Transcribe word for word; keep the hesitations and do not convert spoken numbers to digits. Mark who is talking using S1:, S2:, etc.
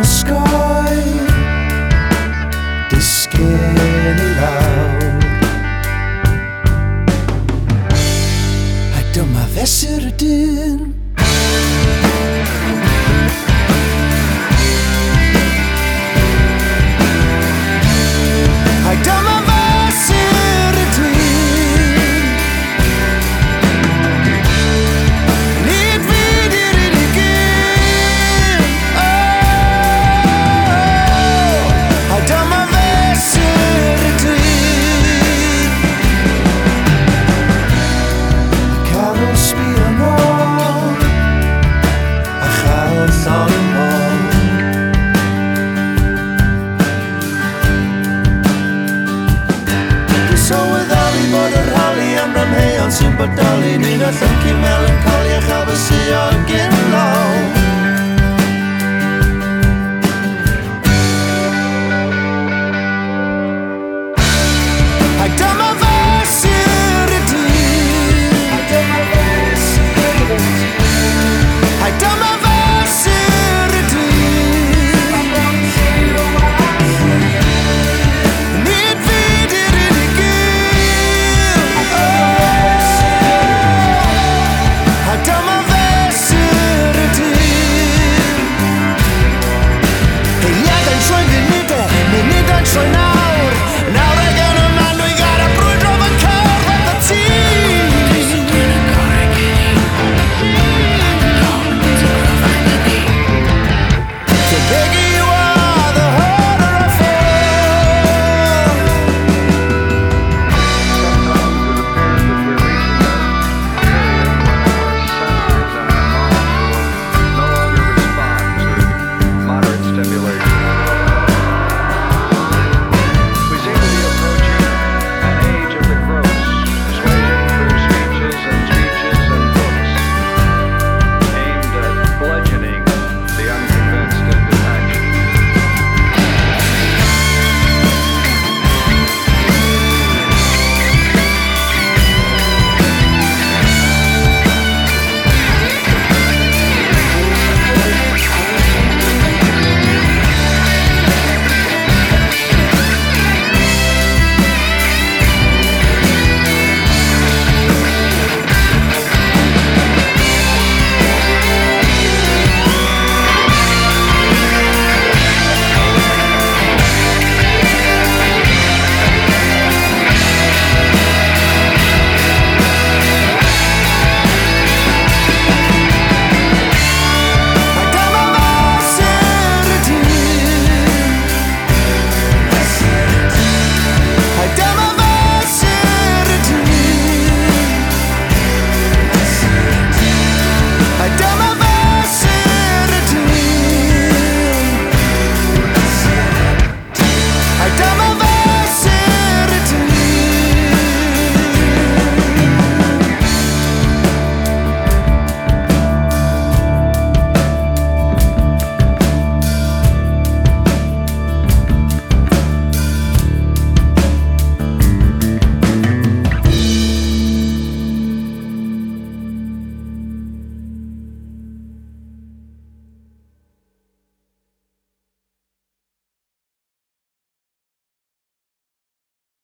S1: osgoi disgyn i lawr. A dyma fesur y dyn. A dyma fesur y dyn. Nid fi di'r unigyn. Oh, a dyma fesur y dyn. Cadw sbio nôl a chael llon yn ôl. Sylweddoli bod yr hali am ramheuon sy'n bodoli ni'n allan